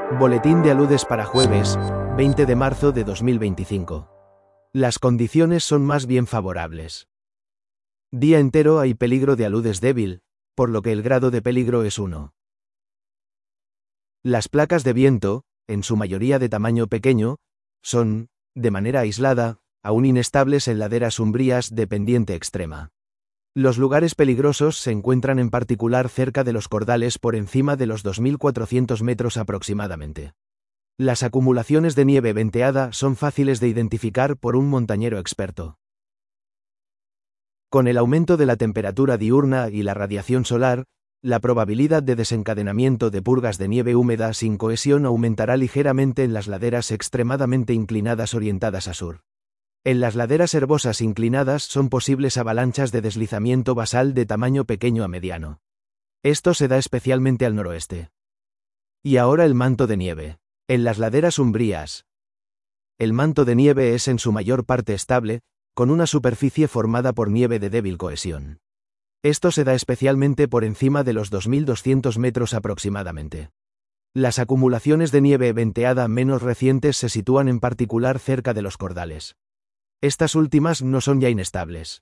Boletín de aludes para jueves, 20 de marzo de 2025. Las condiciones son más bien favorables. Día entero hay peligro de aludes débil, por lo que el grado de peligro es 1. Las placas de viento, en su mayoría de tamaño pequeño, son, de manera aislada, aún inestables en laderas umbrías de pendiente extrema. Los lugares peligrosos se encuentran en particular cerca de los cordales por encima de los 2.400 metros aproximadamente. Las acumulaciones de nieve venteada son fáciles de identificar por un montañero experto. Con el aumento de la temperatura diurna y la radiación solar, la probabilidad de desencadenamiento de purgas de nieve húmeda sin cohesión aumentará ligeramente en las laderas extremadamente inclinadas orientadas a sur. En las laderas herbosas inclinadas son posibles avalanchas de deslizamiento basal de tamaño pequeño a mediano. Esto se da especialmente al noroeste. Y ahora el manto de nieve. En las laderas umbrías. El manto de nieve es en su mayor parte estable, con una superficie formada por nieve de débil cohesión. Esto se da especialmente por encima de los 2.200 metros aproximadamente. Las acumulaciones de nieve venteada menos recientes se sitúan en particular cerca de los cordales. Estas últimas no son ya inestables.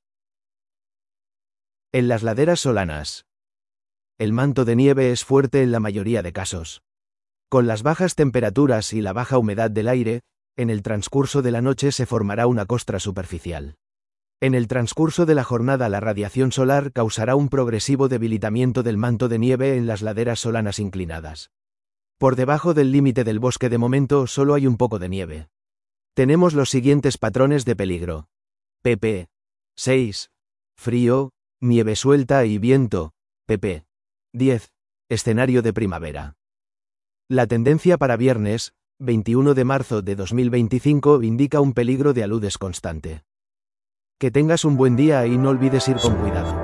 En las laderas solanas. El manto de nieve es fuerte en la mayoría de casos. Con las bajas temperaturas y la baja humedad del aire, en el transcurso de la noche se formará una costra superficial. En el transcurso de la jornada la radiación solar causará un progresivo debilitamiento del manto de nieve en las laderas solanas inclinadas. Por debajo del límite del bosque de momento solo hay un poco de nieve. Tenemos los siguientes patrones de peligro. pp. 6. Frío, nieve suelta y viento. pp. 10. Escenario de primavera. La tendencia para viernes, 21 de marzo de 2025 indica un peligro de aludes constante. Que tengas un buen día y no olvides ir con cuidado.